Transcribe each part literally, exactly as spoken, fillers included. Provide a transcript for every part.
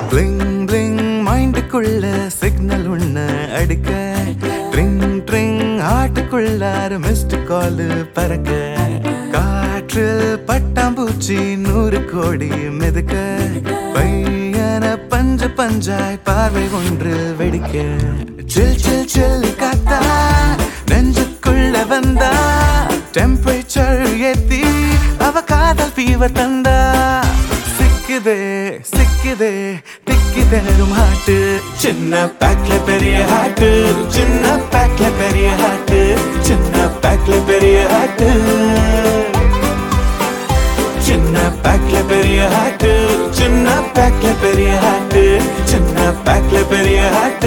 Bling bling மைண்டுக்குள்ள signal ஒண்ணு அடிக்க ட்ரிங் ட்ரிங் ஆட்டுக்குள்ளார மிஸ்டு கால் பறக்க காற்றில் பட்டாம்பூச்சி நூறு கோடி மிதக்க பையன பஞ்ச பஞ்சாய் பார்வை ஒன்று வெடிக்க சில் சில் சில் காத்தா நெஞ்சுக்குள்ள வந்தா டெம்பரேச்சர் ஏத்தி அவ காதல் ஃபீவர் தந்தா சிக்குதே சிக்குதே திக்கி திணறும் ஹாட்டு சின்ன பேக்ல பெரிய ஹாட்டு சின்ன பேக்ல பெரிய ஹாட்டு சின்ன பேக்ல பெரிய ஹாட்டு சின்ன பேக்ல பெரிய ஹாட்டு சின்ன பேக்ல பெரிய ஹாட்டு சின்ன பேக்ல பெரிய ஹாட்டு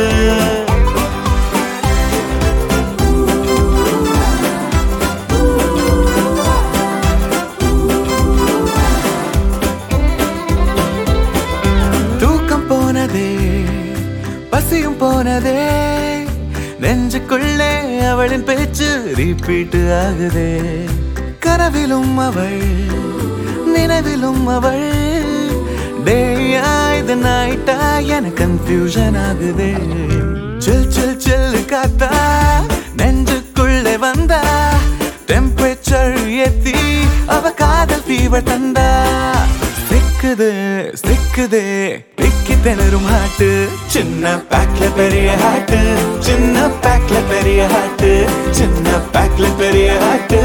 பசியும் போனதே நெஞ்சுக்குள்ளே அவளின் பேச்சு ரிப்பீட் ஆகுதே கனவிலும் அவள் நினைவிலும் அவள் டேயா இது நைட்டா எனக்கு கன்ஃபியூஷன் ஆகுதே சில் சில் சில் காத்தா நெஞ்சுக்குள்ளே வந்தா டெம்பரேச்சர் ஏத்தி அவ காதல் ஃபீவர் தந்தா சிக்குது சிக்குதே திக்கி திணறும் ஹாட்டு சின்ன பேக்ல பெரிய ஹாட்டு சின்ன பேக்ல பெரிய ஹாட்டு சின்ன பேக்ல பெரிய ஹாட்டு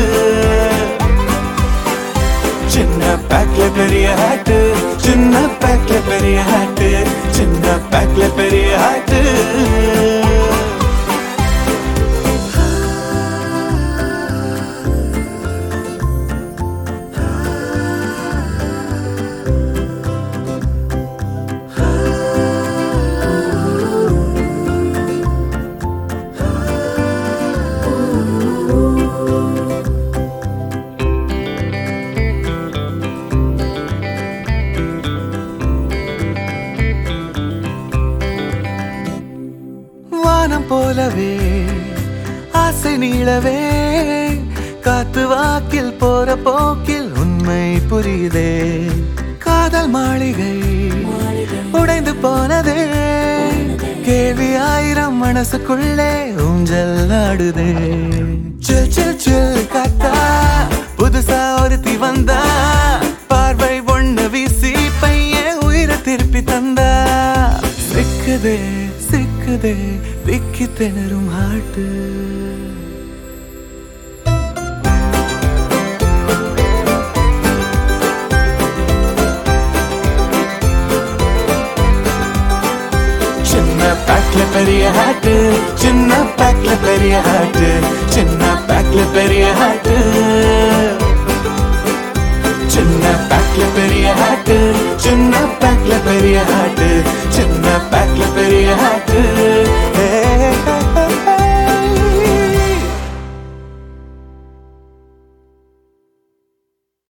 சின்ன பேக்ல பெரிய ஹாட்டு சின்ன பேக்ல பெரிய ஹாட்டு சின்ன பேக்ல பெரிய ஹாட்டு வானம் போலவே ஆசை நீளவே காத்து வாக்கில் போற போக்கில் உண்மை புரியுதே காதல் மாளிகை உடைந்து போனதே கேள்வி ஆயிரம் மனசுக்குள்ளே ஊஞ்சல் ஆடுதே சில் சில் சில் காத்தா புதுசா ஒருத்தி வந்தா பார்வை ஒண்ணு வீசி பையன் உயிரை திருப்பி தந்தா சிக்குதே சிக்குதே திக்கி திணறும் ஹாட்டு சின்ன பேக்ல பெரிய ஹாட்டு சின்ன பேக்ல பெரிய ஹாட்டு சின்ன பேக்ல பெரிய ஹாட்டு சின்ன பேக்ல பெரிய ஹாட்டு சின்ன பேக்ல பெரிய ஹாட்டு சின்ன பேக்ல பெரிய ஹாட்டு